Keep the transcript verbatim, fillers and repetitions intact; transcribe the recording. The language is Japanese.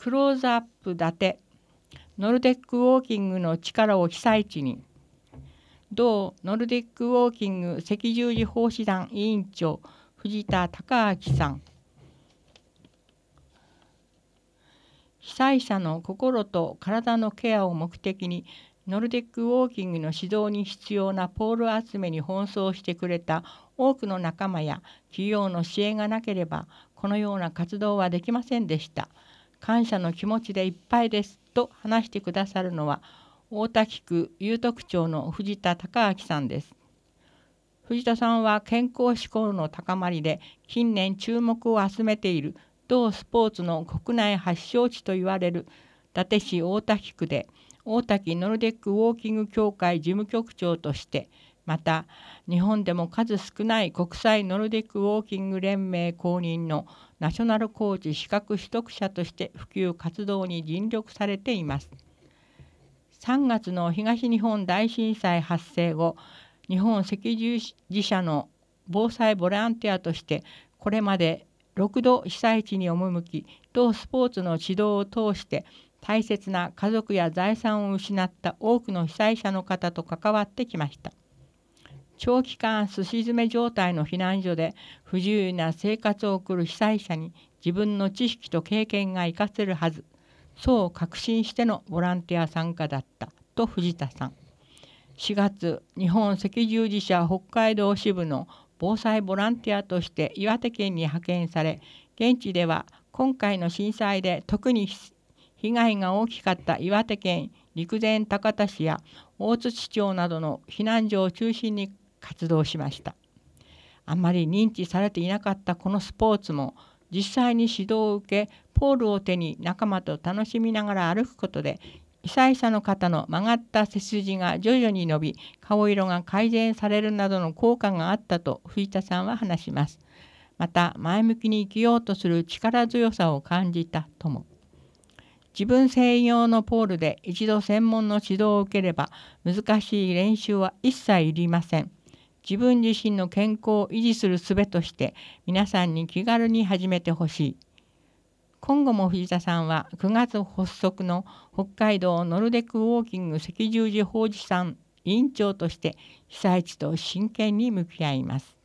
クローズアップ立てノルデックウォーキングの力を被災地に。同ノルディックウォーキング赤十字奉仕団委員長藤田隆明さん。被災者の心と体のケアを目的にノルディックウォーキングの指導に必要なポール集めに奔走してくれた多くの仲間や企業の支援がなければこのような活動はできませんでした。感謝の気持ちでいっぱいですと話してくださるのは大田区有徳町の藤田隆明さんです。藤田さんは健康志向の高まりで近年注目を集めている同スポーツの国内発祥地といわれる伊達市大田区で大滝ノルディックウォーキング協会事務局長として、また日本でも数少ない国際ノルディックウォーキング連盟公認のナショナルコーチ資格取得者として普及活動に尽力されています。さんがつの東日本大震災発生後、日本赤十字社の防災ボランティアとしてこれまでろくど被災地に赴き、同スポーツの指導を通して大切な家族や財産を失った多くの被災者の方と関わってきました。長期間すし詰め状態の避難所で不自由な生活を送る被災者に自分の知識と経験が生かせるはず、そう確信してのボランティア参加だったと藤田さん。しがつ、日本赤十字社北海道支部の防災ボランティアとして岩手県に派遣され、現地では今回の震災で特に被害が大きかった岩手県陸前高田市や大槌町などの避難所を中心に活動しました。あまり認知されていなかったこのスポーツも実際に指導を受け、ポールを手に仲間と楽しみながら歩くことで被災者の方の曲がった背筋が徐々に伸び、顔色が改善されるなどの効果があったと藤田さんは話します。また前向きに生きようとする力強さを感じたとも。自分専用のポールで一度専門の指導を受ければ難しい練習は一切いりません。自分自身の健康を維持する術として皆さんに気軽に始めてほしい。今後も藤田さんはくがつ発足の北海道ノルディックウォーキング赤十字奉仕さん委員長として被災地と真剣に向き合います。